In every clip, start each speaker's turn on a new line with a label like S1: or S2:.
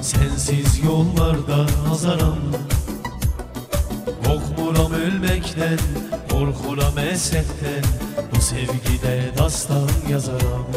S1: sensiz yollarda azaram. Korkmuram ölmekten, korkuram esekten, bu sevgide dastan yazaram.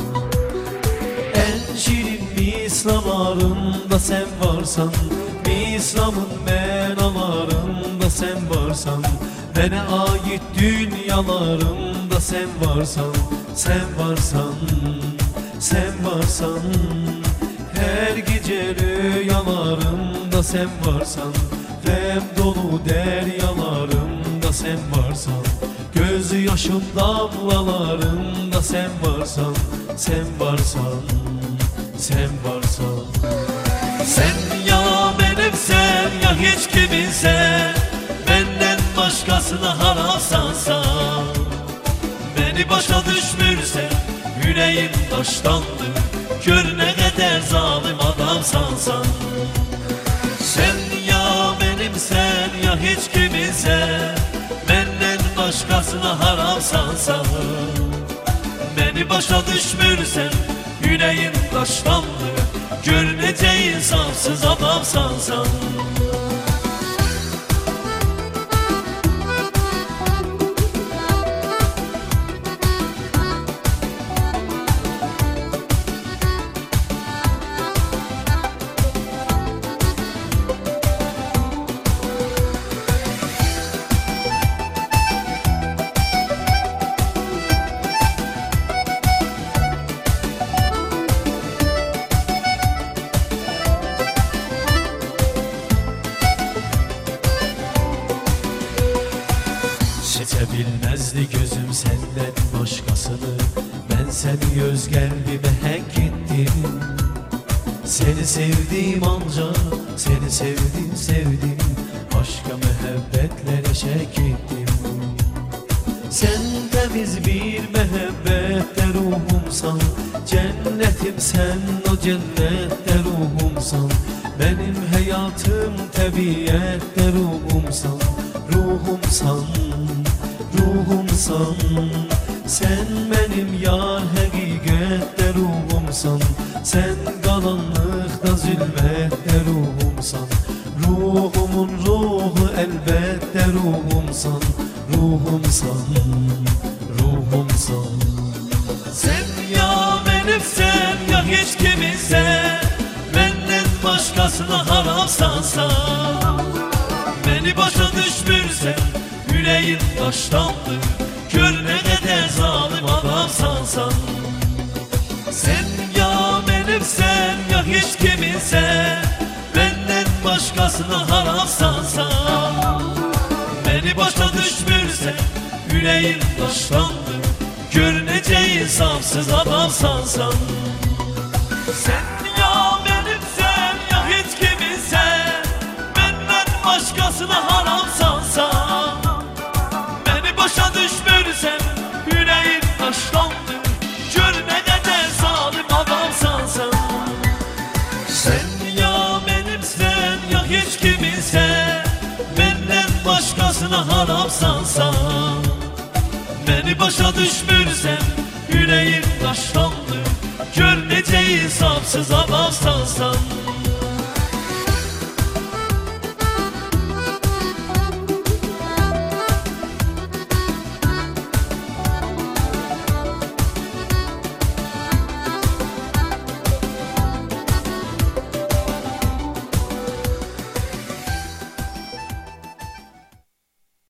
S1: En şirin misralarımda sen varsan, misramın menalarında sen varsan, bana ait dünyalarımda sen varsan, sen varsan, sen varsan. Her gece rüyalarımda sen varsan, rem dolu deryalarımda sen varsan, gözü yaşım damlalarında sen varsan, sen varsan, sen varsan. Sen ya benimsen ya hiç kiminse, benden başkasına haramsansan, beni başa düşmürsen yüreğim taştandır, gör ne kadar zalim adamsansan. Sen ya benimsen ya hiç kiminse, benden başkasına haramsansan, beni başa düşmürsen yüreğim taştandır, gör nece insafsız adamsansan.
S2: Seçebilmezdi gözüm senden başkasını, ben seni özgelbime hak ettim. Seni sevdim ancak, seni sevdim sevdim, başka muhabbetlere şek ettim. Sen temiz bir mehabbette ruhumsan, cennetim sen o cennette ruhumsan, benim hayatım tabiatte ruhumsan, ruhumsan, ruhumsan. Sen benim yar hakikatte ruhumsan, sen karanlıkta zulmette ruhumsan, ruhumun ruhu elbette ruhumsan, ruhumsan, ruhumsan.
S1: Sen ya benimsen ya hiç kiminse, benden başkasına haramsansan, beni başa düşmürsen yüreğim taştandır, gör ne kadar zalim adamsansan. Sen ya benimsen ya hiç kiminse, benden başkasına haramsansan, beni başa düşmürsen yüreğim taştandır, gör nece insafsız adamsansan. Sen ya benimsen ya hiç kiminse, benden başkasına haramsansan, beni başa düşmürsen yüreğim taşlandı, gör ne kadar zalim adamsansan. Sen ya benimsen ya hiç kiminse, benden başkasına haramsansan, beni başa düşmürsen yüreğim taşlandı, gör nece insafsız adamsansan.